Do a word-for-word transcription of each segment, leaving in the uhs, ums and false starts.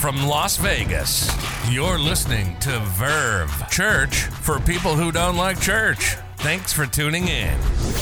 from Las Vegas, you're listening to Verve Church for people who don't like church. Thanks for tuning in.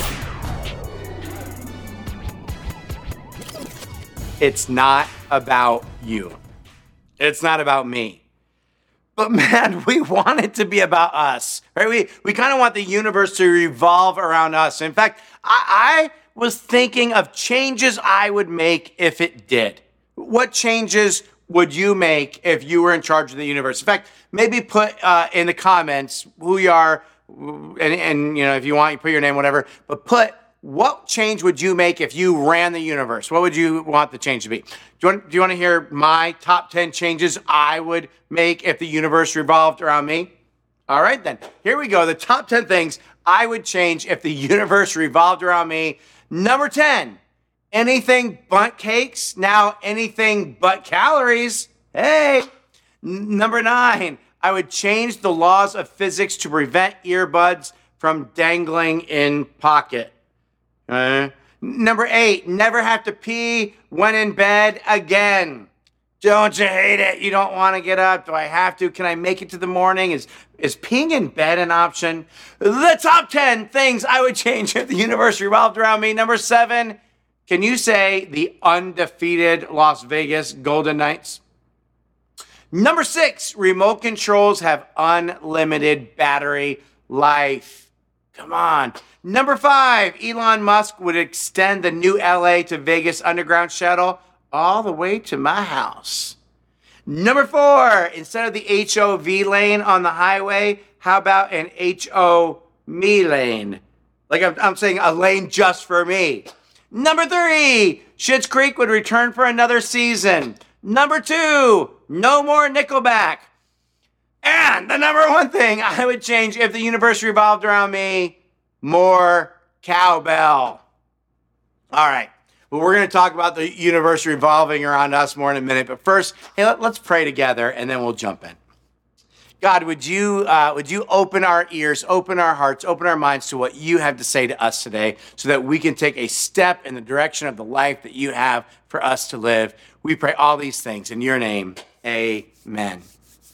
It's not about you. It's not about me. But man, we want it to be about us, right? We we kind of want the universe to revolve around us. In fact, I, I was thinking of changes I would make if it did. What changes would you make if you were in charge of the universe? In fact, maybe put uh, in the comments who you are, and, and you know, if you want, you put your name, whatever. But put what change would you make if you ran the universe? What would you want the change to be? Do you want, do you want to hear my top ten changes I would make if the universe revolved around me? All right, then. Here we go. The top ten things I would change if the universe revolved around me. Number ten, anything but cakes. Now anything but calories. Hey. N- number nine, I would change the laws of physics to prevent earbuds from dangling in pocket. Uh, number eight, never have to pee when in bed again. Don't you hate it? You don't want to get up. Do I have to? Can I make it to the morning? Is is peeing in bed an option? The top ten things I would change if the universe revolved around me. Number seven, can you say the undefeated Las Vegas Golden Knights? Number six, remote controls have unlimited battery life. Come on. Number five, Elon Musk would extend the new L A to Vegas underground shuttle all the way to my house. Number four, instead of the H O V lane on the highway, how about an H O me lane? Like I'm, I'm saying a lane just for me. Number three, Schitt's Creek would return for another season. Number two, no more Nickelback. And the number one thing I would change if the universe revolved around me, more cowbell. All right. Well, we're going to talk about the universe revolving around us more in a minute. But first, hey, let, let's pray together, and then we'll jump in. God, would you uh, would you open our ears, open our hearts, open our minds to what you have to say to us today so that we can take a step in the direction of the life that you have for us to live. We pray all these things in your name. Amen.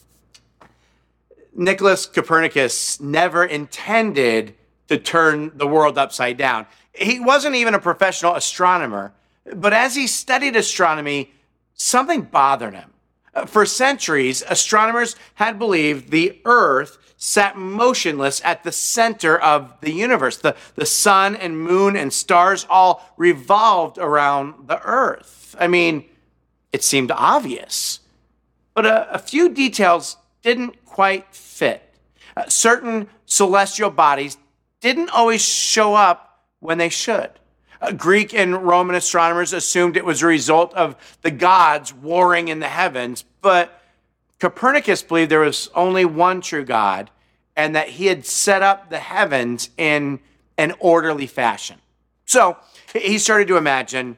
Nicholas Copernicus never intended to turn the world upside down. He wasn't even a professional astronomer, but as he studied astronomy, something bothered him. For centuries, astronomers had believed the Earth sat motionless at the center of the universe. The, the sun and moon and stars all revolved around the Earth. I mean, it seemed obvious, but a, a few details didn't quite fit. Uh, certain celestial bodies didn't always show up when they should. Uh, Greek and Roman astronomers assumed it was a result of the gods warring in the heavens, but Copernicus believed there was only one true God and that he had set up the heavens in an orderly fashion. So he started to imagine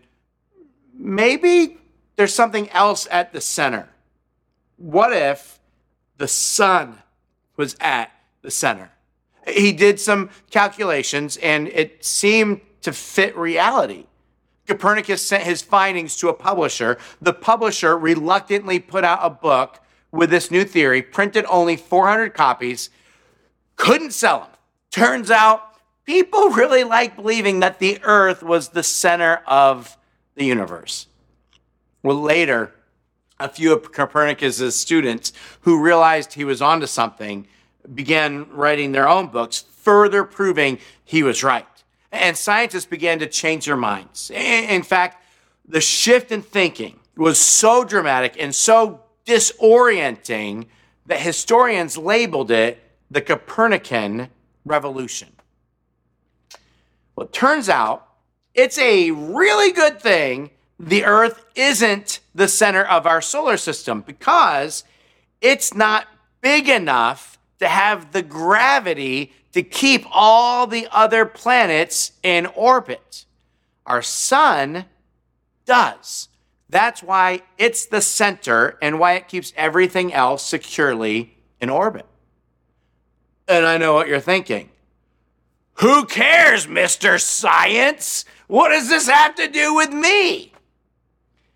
maybe there's something else at the center. What if the sun was at the center? He did some calculations, and it seemed to fit reality. Copernicus sent his findings to a publisher. The publisher reluctantly put out a book with this new theory, printed only four hundred copies, couldn't sell them. Turns out people really like believing that the Earth was the center of the universe. Well, later, a few of Copernicus's students who realized he was onto something began writing their own books, further proving he was right. And scientists began to change their minds. In fact, the shift in thinking was so dramatic and so disorienting that historians labeled it the Copernican Revolution. Well, it turns out it's a really good thing the Earth isn't the center of our solar system because it's not big enough to have the gravity to keep all the other planets in orbit. Our sun does. That's why it's the center and why it keeps everything else securely in orbit. And I know what you're thinking. Who cares, Mister Science? What does this have to do with me?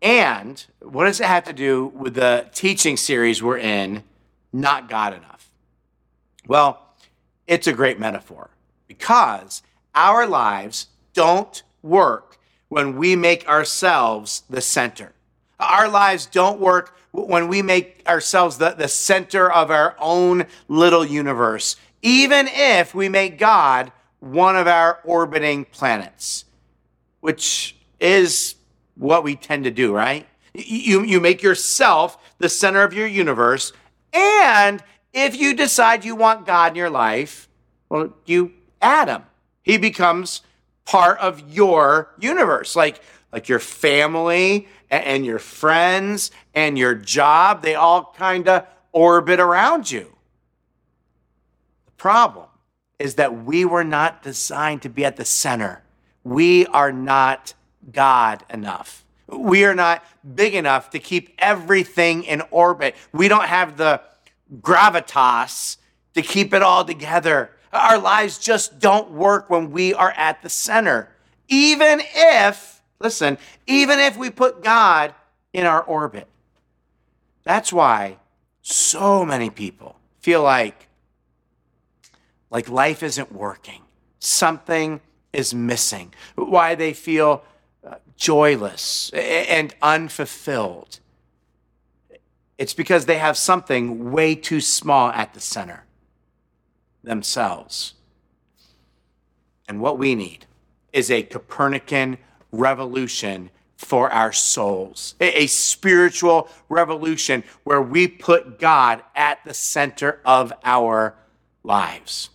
And what does it have to do with the teaching series we're in, Not God Enough? Well, it's a great metaphor because our lives don't work when we make ourselves the center. Our lives don't work when we make ourselves the, the center of our own little universe, even if we make God one of our orbiting planets, which is what we tend to do, right? You, you make yourself the center of your universe, and if you decide you want God in your life, well, you add him. He becomes part of your universe, like, like your family and your friends and your job. They all kind of orbit around you. The problem is that we were not designed to be at the center. We are not God enough. We are not big enough to keep everything in orbit. We don't have the gravitas to keep it all together. Our lives just don't work when we are at the center. Even if, listen, even if we put God in our orbit. That's why so many people feel like, like life isn't working. Something is missing. Why they feel joyless and unfulfilled. It's because they have something way too small at the center, themselves. And what we need is a Copernican revolution for our souls, a spiritual revolution where we put God at the center of our lives.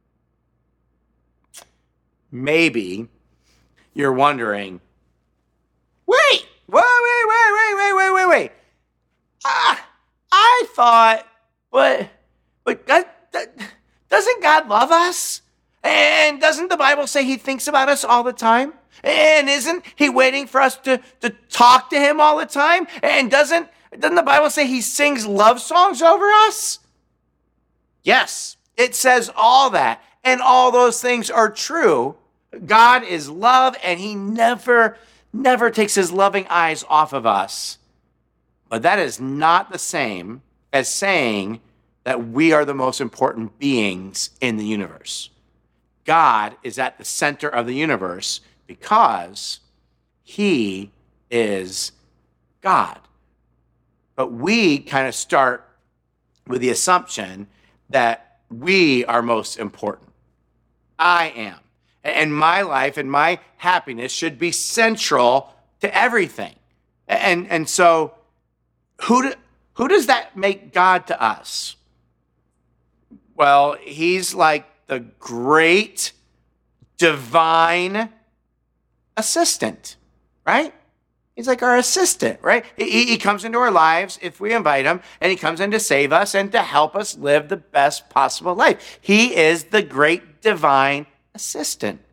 Maybe you're wondering, wait, wait, wait, wait, wait, wait, wait, wait, wait. Ah, I thought, but, but God, doesn't God love us? And doesn't the Bible say he thinks about us all the time? And isn't he waiting for us to, to talk to him all the time? And doesn't, doesn't the Bible say he sings love songs over us? Yes, it says all that. And all those things are true. God is love, and he never, never takes his loving eyes off of us. But that is not the same as saying that we are the most important beings in the universe. God is at the center of the universe because he is God. But we kind of start with the assumption that we are most important. I am. And my life and my happiness should be central to everything. And, and so who, do, who does that make God to us? Well, he's like the great divine assistant, right? He's like our assistant, right? He, he comes into our lives if we invite him, and he comes in to save us and to help us live the best possible life. He is the great divine assistant.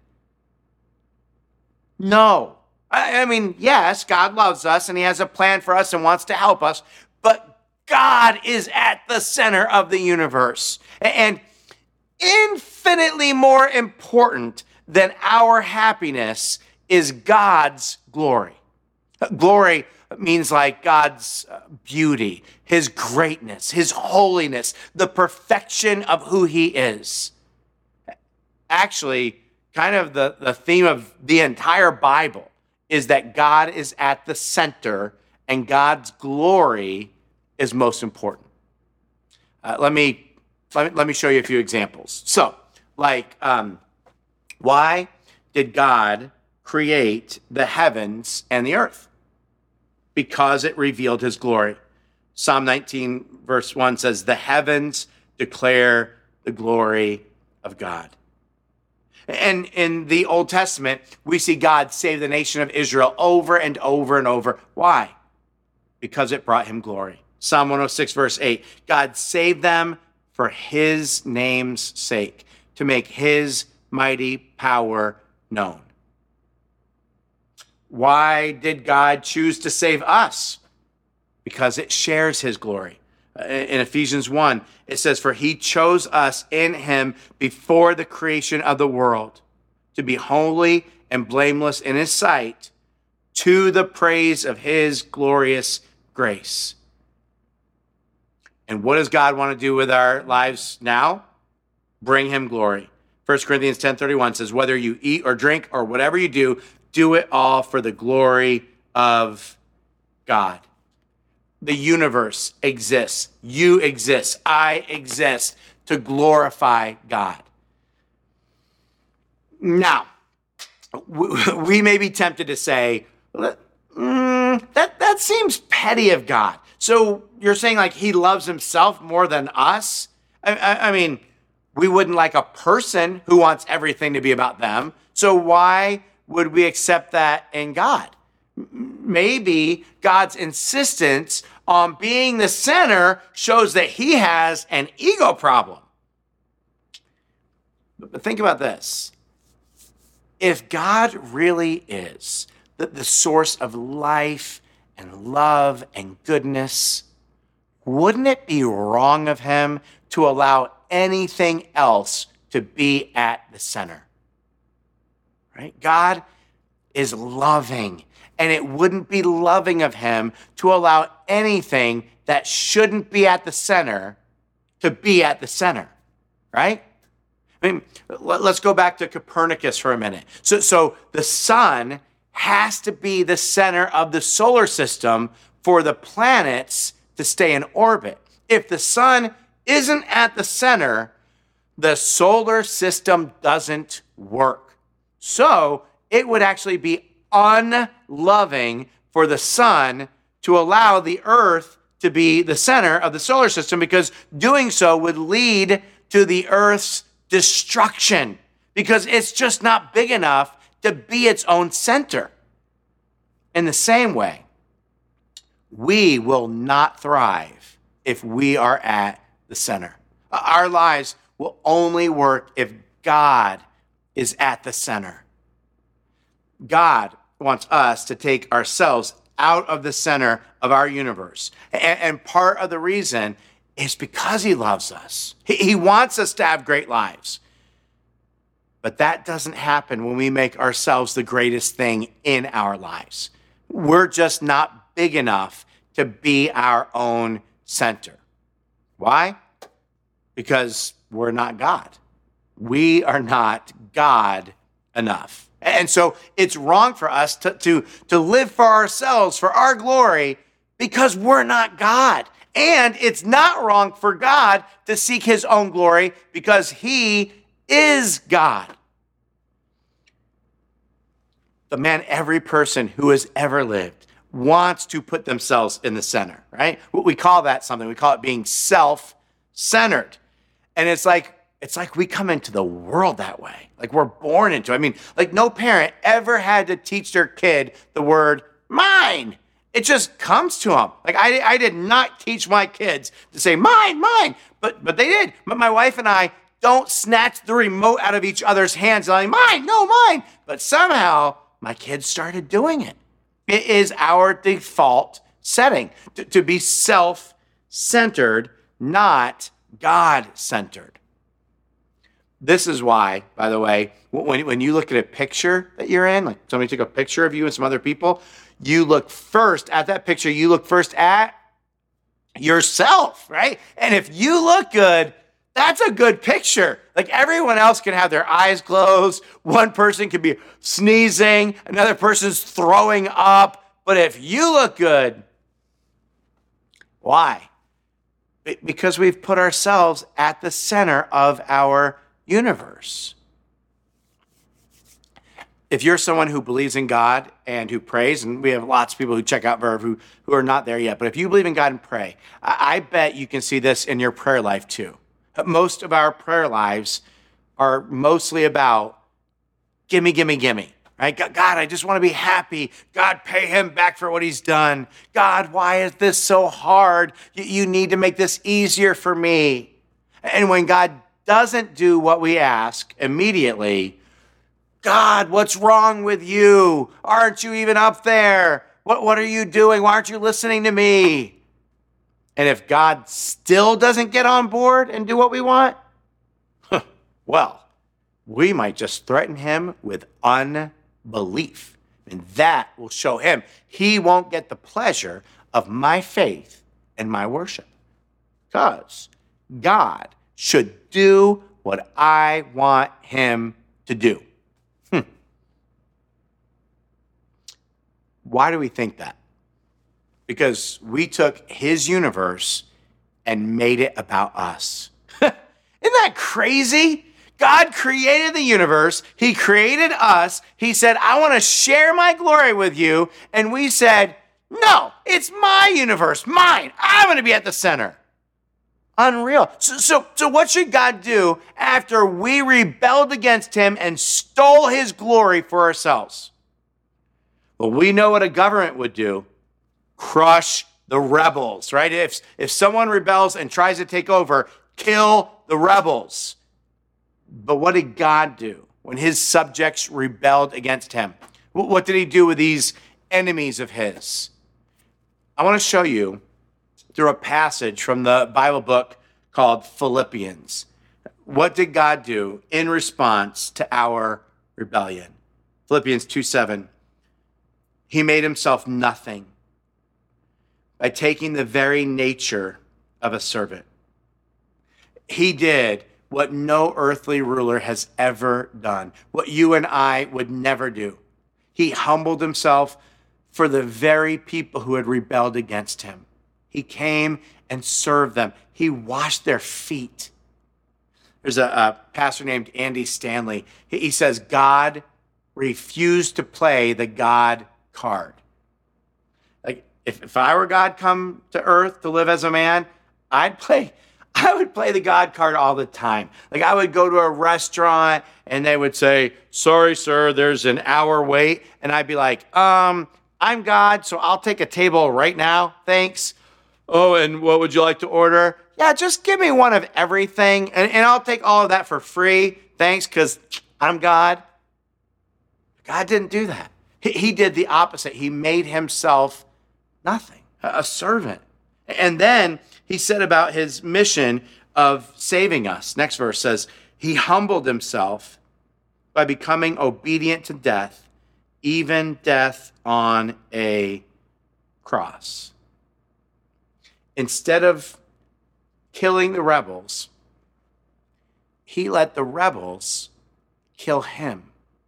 No. I, I mean, yes, God loves us and he has a plan for us and wants to help us, but God is at the center of the universe. And infinitely more important than our happiness is God's glory. Glory means like God's beauty, his greatness, his holiness, the perfection of who he is. Actually, kind of the, the theme of the entire Bible is that God is at the center and God's glory is most important. Uh, let me, let me let me show you a few examples. So, like, um, why did God create the heavens and the earth? Because it revealed his glory. Psalm nineteen, verse one says, "The heavens declare the glory of God." And in the Old Testament, we see God save the nation of Israel over and over and over. Why? Because it brought him glory. Psalm one oh six, verse eight, God saved them for his name's sake, to make his mighty power known. Why did God choose to save us? Because it shares his glory. In Ephesians one, it says, "For he chose us in him before the creation of the world to be holy and blameless in his sight, to the praise of his glorious grace. And what does God want to do with our lives now? Bring him glory. First Corinthians ten thirty-one says, whether you eat or drink or whatever you do, do it all for the glory of God. The universe exists. You exist. I exist to glorify God. Now, we may be tempted to say, mm, that, that seems petty of God. So you're saying like he loves himself more than us? I, I, I mean, we wouldn't like a person who wants everything to be about them. So why would we accept that in God? Maybe God's insistence on being the center shows that he has an ego problem. But think about this. If God really is the, the source of life and love and goodness, wouldn't it be wrong of him to allow anything else to be at the center? Right? God is loving, and it wouldn't be loving of him to allow anything that shouldn't be at the center to be at the center, right? I mean, let's go back to Copernicus for a minute. So, so the sun has to be the center of the solar system for the planets to stay in orbit. If the sun isn't at the center, the solar system doesn't work. So it would actually be unloving for the sun to allow the earth to be the center of the solar system, because doing so would lead to the earth's destruction, because it's just not big enough to be its own center. In the same way, we will not thrive if we are at the center. Our lives will only work if God is at the center. God wants us to take ourselves out of the center of our universe. And part of the reason is because he loves us. He wants us to have great lives. But that doesn't happen when we make ourselves the greatest thing in our lives. We're just not big enough to be our own center. Why? Because we're not God. We are not God enough. And so it's wrong for us to, to, to live for ourselves, for our glory, because we're not God. And it's not wrong for God to seek his own glory because he is God. The man, every person who has ever lived wants to put themselves in the center, right? We call that something. We call it being self-centered. And it's like, it's like we come into the world that way. Like we're born into it. I mean, like no parent ever had to teach their kid the word mine. It just comes to them. Like I, I did not teach my kids to say mine, mine, but but they did. But my wife and I don't snatch the remote out of each other's hands and like, mine, no, mine. But somehow my kids started doing it. It is our default setting to, to be self-centered, not God-centered. This is why, by the way, when, when you look at a picture that you're in, like somebody took a picture of you and some other people, you look first at that picture, you look first at yourself, right? And if you look good, that's a good picture. Like everyone else can have their eyes closed. One person could be sneezing. Another person's throwing up. But if you look good, why? Because we've put ourselves at the center of our universe. If you're someone who believes in God and who prays, and we have lots of people who check out Verve who, who are not there yet, but if you believe in God and pray, I, I bet you can see this in your prayer life too. Most of our prayer lives are mostly about gimme, gimme, gimme, right? God, I just want to be happy. God, pay him back for what he's done. God, why is this so hard? You, you need to make this easier for me. And when God doesn't do what we ask immediately, God, what's wrong with you? Aren't you even up there? What, what are you doing? Why aren't you listening to me? And if God still doesn't get on board and do what we want, well, we might just threaten him with unbelief. And that will show him he won't get the pleasure of my faith and my worship. Because God should do what I want him to do. Hmm. Why do we think that? Because we took his universe and made it about us. Isn't that crazy? God created the universe. He created us. He said, I want to share my glory with you. And we said, no, it's my universe, mine. I'm going to be at the center. Unreal. So, so, so what should God do after we rebelled against him and stole his glory for ourselves? Well, we know what a government would do. Crush the rebels, right? If, if someone rebels and tries to take over, kill the rebels. But what did God do when his subjects rebelled against him? What did he do with these enemies of his? I want to show you through a passage from the Bible book called Philippians. What did God do in response to our rebellion? Philippians two seven. He made himself nothing by taking the very nature of a servant. He did what no earthly ruler has ever done, what you and I would never do. He humbled himself for the very people who had rebelled against him. He came and served them. He washed their feet. There's a, a pastor named Andy Stanley. He, he says, God refused to play the God card. Like, if, if I were God come to earth to live as a man, I'd play, I would play the God card all the time. Like, I would go to a restaurant and they would say, sorry, sir, there's an hour wait. And I'd be like, um, I'm God, so I'll take a table right now. Thanks. Oh, and what would you like to order? Yeah, just give me one of everything, and, and I'll take all of that for free. Thanks, because I'm God. God didn't do that. He, he did the opposite. He made himself nothing, a, a servant. And then he said about his mission of saving us. Next verse says, he humbled himself by becoming obedient to death, even death on a cross. Instead of killing the rebels, he let the rebels kill him.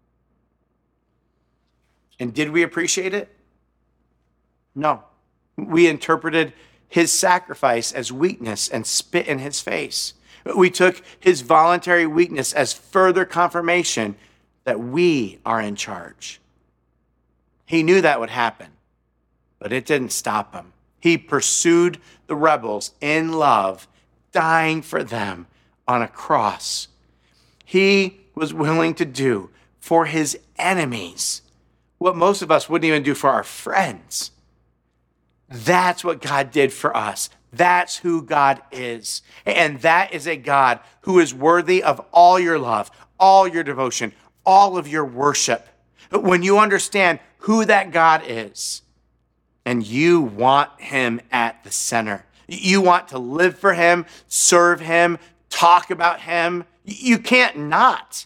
And did we appreciate it? No. We interpreted his sacrifice as weakness and spit in his face. We took his voluntary weakness as further confirmation that we are in charge. He knew that would happen, but it didn't stop him. He pursued the rebels in love, dying for them on a cross. He was willing to do for his enemies what most of us wouldn't even do for our friends. That's what God did for us. That's who God is. And that is a God who is worthy of all your love, all your devotion, all of your worship. When you understand who that God is, and you want him at the center. You want to live for him, serve him, talk about him. You can't not.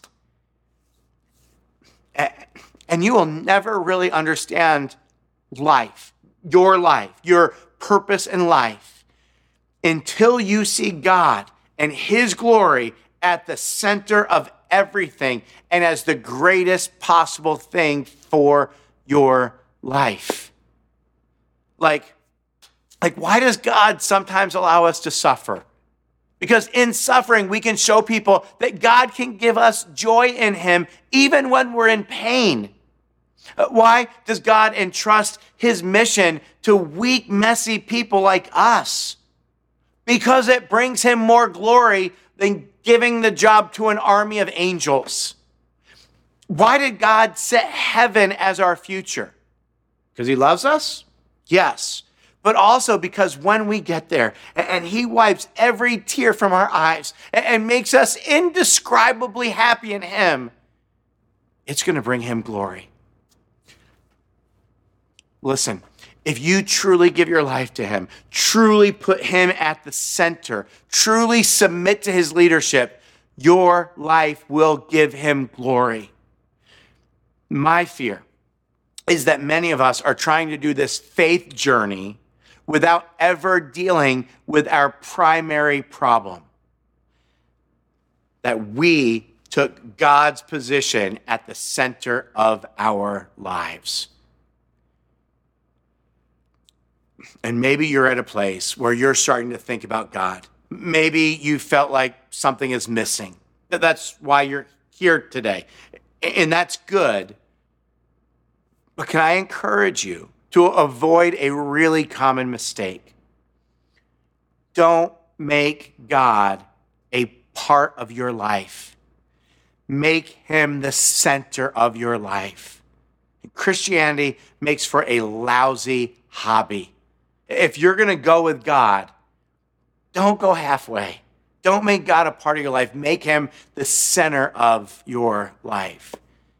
And you will never really understand life, your life, your purpose in life, until you see God and his glory at the center of everything and as the greatest possible thing for your life. Like, like, why does God sometimes allow us to suffer? Because in suffering, we can show people that God can give us joy in him even when we're in pain. Why does God entrust his mission to weak, messy people like us? Because it brings him more glory than giving the job to an army of angels. Why did God set heaven as our future? Because he loves us? Yes, but also because when we get there and he wipes every tear from our eyes and makes us indescribably happy in him, it's going to bring him glory. Listen, if you truly give your life to him, truly put him at the center, truly submit to his leadership, your life will give him glory. My fear is that many of us are trying to do this faith journey without ever dealing with our primary problem. That we took God's position at the center of our lives. And maybe you're at a place where you're starting to think about God. Maybe you felt like something is missing. That's why you're here today. And that's good. But can I encourage you to avoid a really common mistake? Don't make God a part of your life. Make him the center of your life. Christianity makes for a lousy hobby. If you're going to go with God, don't go halfway. Don't make God a part of your life. Make him the center of your life.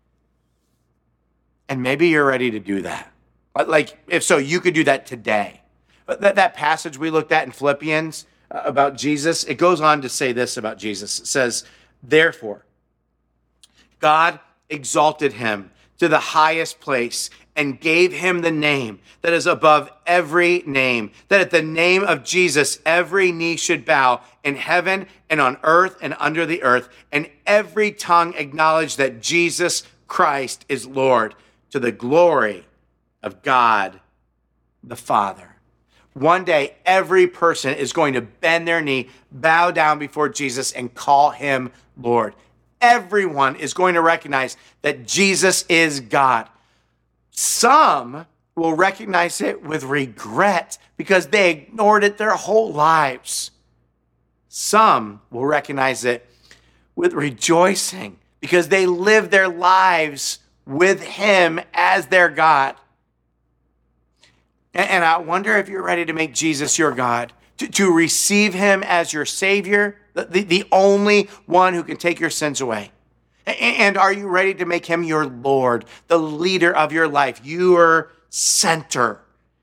And maybe you're ready to do that. Like, if so, you could do that today. But that, that passage we looked at in Philippians uh, about Jesus, it goes on to say this about Jesus. It says, therefore, God exalted him to the highest place and gave him the name that is above every name, that at the name of Jesus, every knee should bow in heaven and on earth and under the earth, and every tongue acknowledge that Jesus Christ is Lord, to the glory of God the Father. One day, every person is going to bend their knee, bow down before Jesus, and call him Lord. Everyone is going to recognize that Jesus is God. Some will recognize it with regret because they ignored it their whole lives. Some will recognize it with rejoicing because they lived their lives with him as their God. And I wonder if you're ready to make Jesus your God, to, to receive him as your Savior, the, the only one who can take your sins away. And are you ready to make him your Lord, the leader of your life, your center?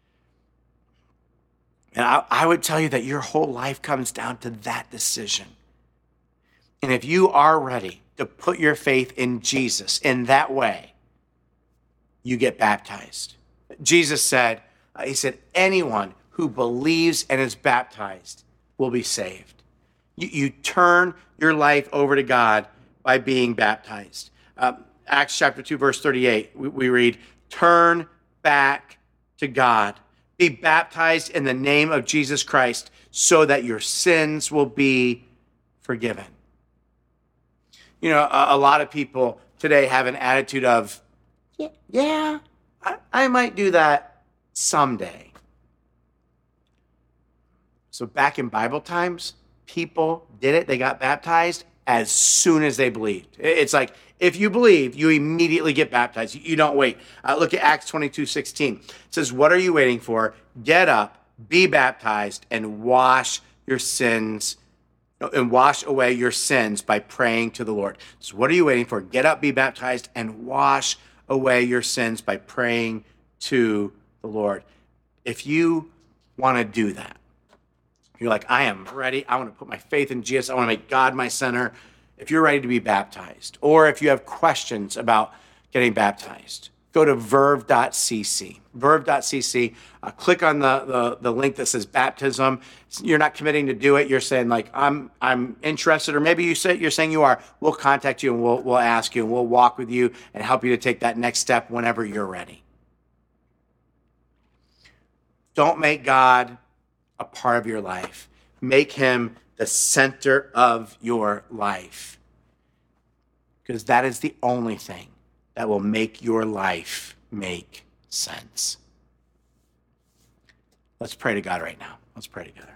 And I, I would tell you that your whole life comes down to that decision. And if you are ready to put your faith in Jesus in that way, you get baptized. Jesus said, uh, he said, anyone who believes and is baptized will be saved. You, you turn your life over to God by being baptized. Uh, Acts chapter two, verse thirty-eight, we, we read, turn back to God. Be baptized in the name of Jesus Christ so that your sins will be forgiven. You know, a, a lot of people today have an attitude of, yeah, yeah I, I might do that someday. So back in Bible times, people did it. They got baptized as soon as they believed. It's like, if you believe, you immediately get baptized. You don't wait. Uh, look at Acts twenty-two sixteen. It says, what are you waiting for? Get up, be baptized, and wash your sins, and wash away your sins by praying to the Lord. So what are you waiting for? Get up, be baptized, and wash away your sins by praying to the Lord. If you want to do that, you're like, I am ready. I want to put my faith in Jesus. I want to make God my center. If you're ready to be baptized, or if you have questions about getting baptized, go to verve dot c c. verve dot c c. Uh, click on the, the, the link that says baptism. You're not committing to do it. You're saying, like, I'm I'm interested, or maybe you say, you're saying you are. We'll contact you, and we'll, we'll ask you, and we'll walk with you and help you to take that next step whenever you're ready. Don't make God a part of your life. Make him the center of your life. Because that is the only thing that will make your life make sense. Let's pray to God right now. Let's pray together.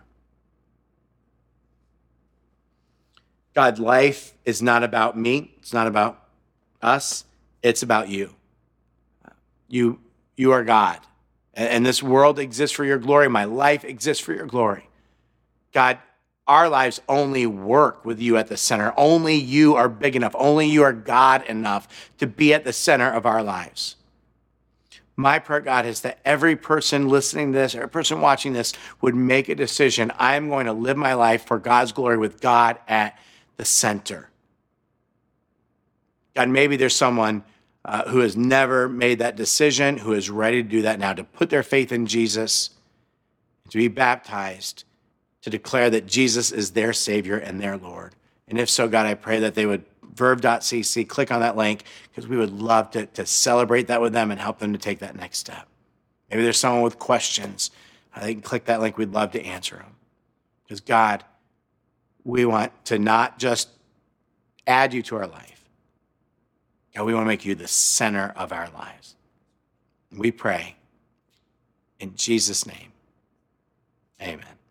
God, life is not about me. It's not about us. It's about you. You, you are God. And this world exists for your glory. My life exists for your glory. God, our lives only work with you at the center. Only you are big enough. Only you are God enough to be at the center of our lives. My prayer, God, is that every person listening to this, every person watching this would make a decision. I'm going to live my life for God's glory with God at the center. God, maybe there's someone uh, who has never made that decision, who is ready to do that now, to put their faith in Jesus, to be baptized, to declare that Jesus is their Savior and their Lord. And if so, God, I pray that they would verve dot c c, click on that link, because we would love to, to celebrate that with them and help them to take that next step. Maybe there's someone with questions. Uh, they can click that link. We'd love to answer them. Because God, we want to not just add you to our life. God, we want to make you the center of our lives. We pray in Jesus' name. Amen.